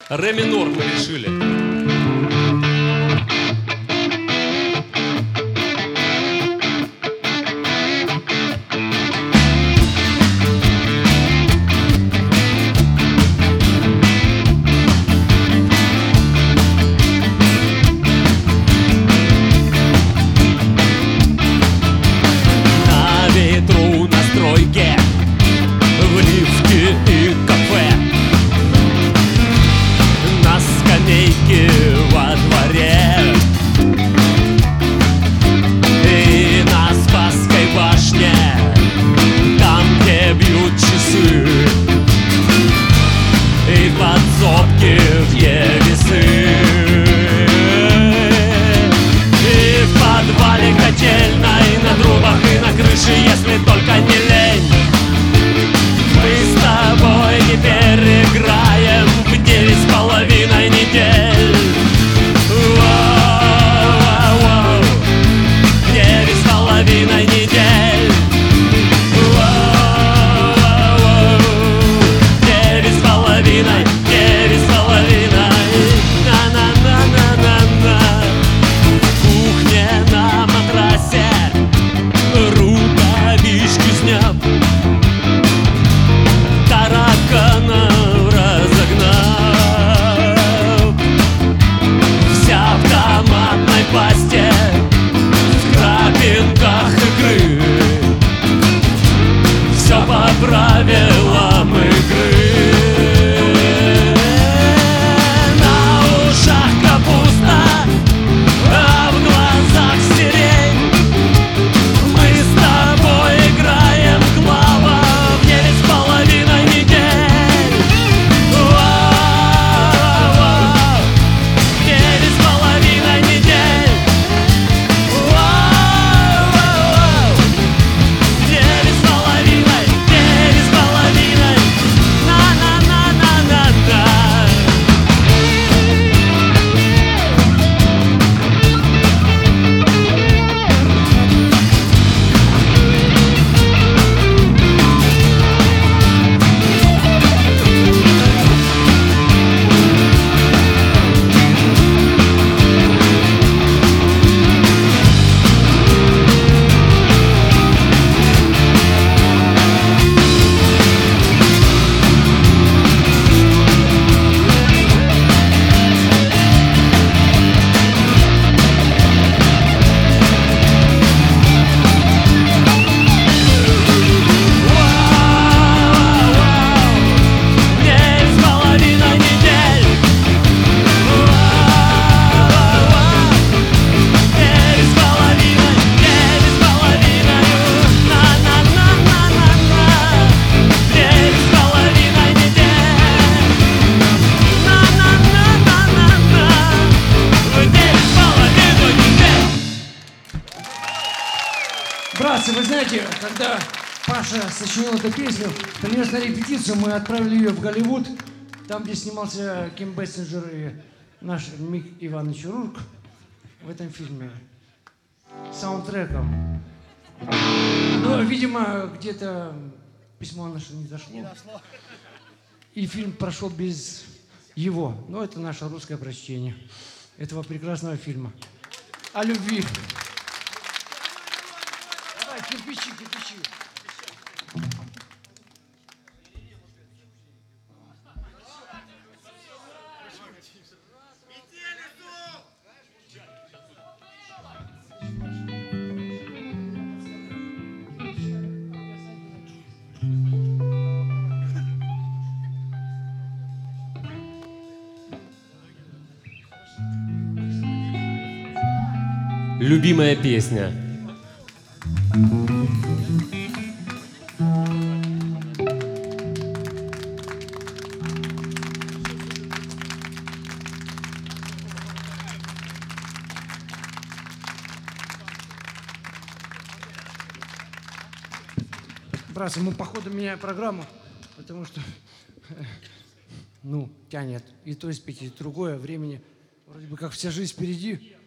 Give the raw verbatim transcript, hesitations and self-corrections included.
Ре минор мы решили. Во дворе и на Спасской башне, там, где бьют часы, и в подсобке две весы, и в подвале котельной, на трубах и на крыше, если только не лень. Мы с тобой теперь играем в девять с половиной недель. Воу-воу-воу, девять с половиной недель. Воу-воу-воу, девять с половиной, девять с половиной. На-на-на-на-на-на. В кухне на матрасе рукавички сняв, тараканов разогнав, вся в томатной пасте, в крапинках икры, все по правилам игры. На ушах капуста, а в глазах сирень. Мы с тобой играем клава в девять с половиной недель. Воу-воу, девять с половиной недель. Воу-воу, девять с половиной, девять с половиной. На-на-на-на-на-на. Братцы, вы знаете, когда Паша сочинил эту песню, принес на репетицию, мы отправили ее в Голливуд, там, где снимался Ким Бессинджер и наш Мик Иванович Рурк в этом фильме саундтреком. Но, видимо, где-то письмо наше не дошло. Не дошло. И фильм прошел без его. Но это наше русское прочтение этого прекрасного фильма о любви. Давай, кирпичи, кирпичи. Любимая песня. Братцы, мы походу меняем программу, потому что, ну, тянет и то испить, и другое, времени вроде бы как вся жизнь впереди.